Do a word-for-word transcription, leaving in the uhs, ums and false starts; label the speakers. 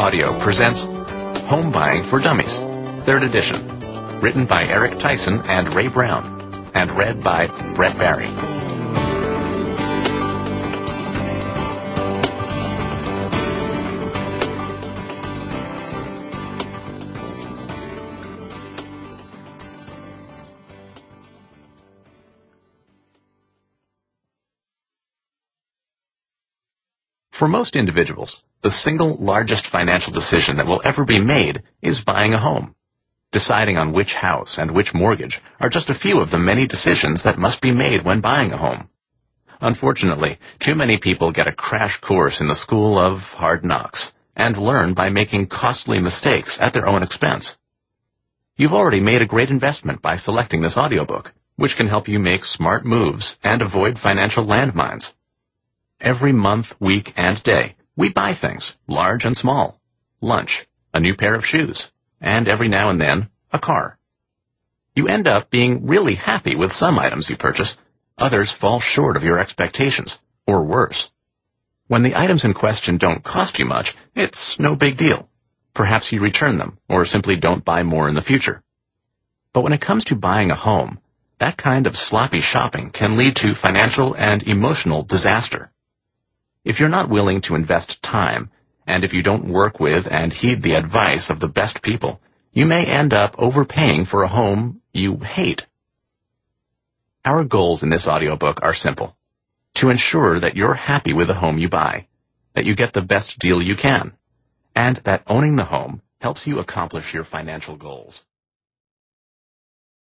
Speaker 1: Audio presents Home Buying for Dummies, third edition, written by Eric Tyson and Ray Brown, and read by Brett Barry. For most individuals, the single largest financial decision that will ever be made is buying a home. Deciding on which house and which mortgage are just a few of the many decisions that must be made when buying a home. Unfortunately, too many people get a crash course in the school of hard knocks and learn by making costly mistakes at their own expense. You've already made a great investment by selecting this audiobook, which can help you make smart moves and avoid financial landmines. Every month, week, and day, we buy things, large and small. Lunch, a new pair of shoes, and every now and then, a car. You end up being really happy with some items you purchase. Others fall short of your expectations, or worse. When the items in question don't cost you much, it's no big deal. Perhaps you return them, or simply don't buy more in the future. But when it comes to buying a home, that kind of sloppy shopping can lead to financial and emotional disaster. If you're not willing to invest time, and if you don't work with and heed the advice of the best people, you may end up overpaying for a home you hate. Our goals in this audiobook are simple. To ensure that you're happy with the home you buy, that you get the best deal you can, and that owning the home helps you accomplish your financial goals.